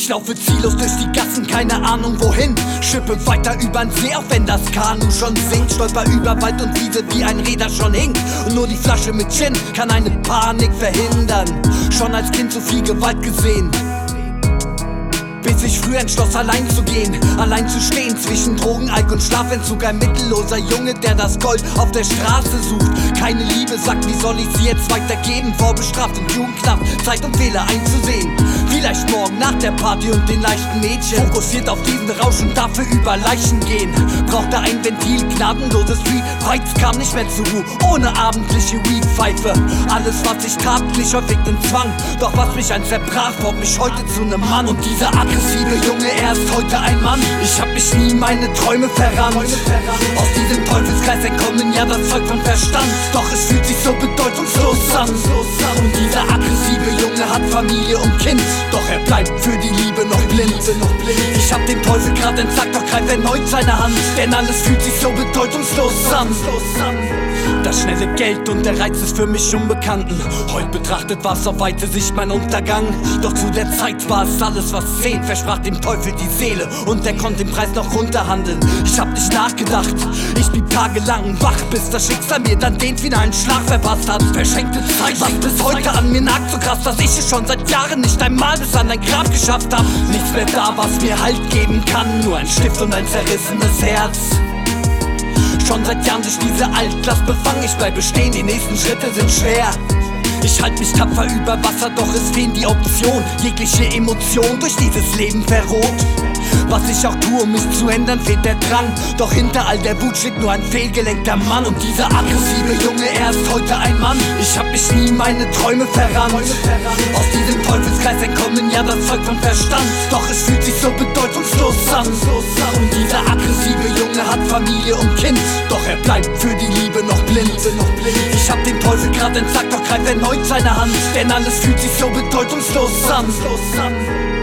Ich laufe ziellos durch die Gassen, keine Ahnung wohin. Schippe weiter übern See, auch wenn das Kanu schon sinkt. Stolper über Wald und Wiese, wie ein Räder schon hinkt. Und nur die Flasche mit Gin kann eine Panik verhindern. Schon als Kind so viel Gewalt gesehen, bis ich früh entschloss, allein zu gehen, allein zu stehen zwischen Drogen, Alk und Schlafentzug. Ein mittelloser Junge, der das Gold auf der Straße sucht. Keine Liebe, sagt, wie soll ich sie jetzt weitergeben? Vorbestraft im Jugendknast, Zeit um Fehler einzusehen. Vielleicht morgen nach der Party und den leichten Mädchen. Fokussiert auf diesen Rausch und dafür über Leichen gehen. Brauchte ein Ventil, gnadenloses Street. Fights kam nicht mehr zur Ruhe, ohne abendliche Weedpfeife. Alles, was ich tat, glich häufig den Zwang. Doch was mich einst zerbrach, formt mich heute zu nem Mann. Und dieser aggressive Junge, er ist heute ein Mann. Ich hab mich nie meine Träume verrannt. Aus diesem Teufelskreis entkommen, ja das Zeug vom Verstand. Doch es fühlt sich so bedeutungslos an. Und dieser aggressive Junge hat Familie und Kind. Doch er bleibt für die Liebe noch blind. Ich hab den Teufel grad entsagt, doch greift erneut seine Hand. Denn alles fühlt sich so bedeutungslos an. Das schnelle Geld und der Reiz ist für mich Unbekannten. Heute betrachtet war's auf weite Sicht mein Untergang. Doch zu der Zeit war es alles, was zählt. Versprach dem Teufel die Seele und er konnte den Preis noch runterhandeln. Ich hab nicht nachgedacht, ich blieb tagelang wach, bis das Schicksal mir dann den finalen Schlag verpasst hat. Verschenkte Zeit, was bis heute an mir nagt, so krass, dass ich es schon seit Jahren nicht einmal bis an ein Grab geschafft hab. Nichts mehr da, was mir Halt geben kann, nur ein Stift und ein zerrissenes Herz. Schon seit Jahren durch diese Altlast befangen, ich bleibe stehen, die nächsten Schritte sind schwer. Ich halte mich tapfer über Wasser, doch es fehlt die Option. Jegliche Emotion durch dieses Leben verroht. Was ich auch tue, um mich zu ändern, fehlt der Drang. Doch hinter all der Wut steht nur ein fehlgelenkter Mann. Und dieser aggressive Junge, er ist heute ein Mann. Ich hab mich nie meine Träume verrannt. Aus diesem Teufelskreis entkommen, ja das Zeug vom Verstand. Doch es fühlt sich so bedeutungslos an. Und dieser aggressive Junge hat Familie und Kind. Doch er bleibt für die Liebe noch blind. Ich hab den Teufel grad entsagt, doch greift erneut seine Hand. Denn alles fühlt sich so bedeutungslos an.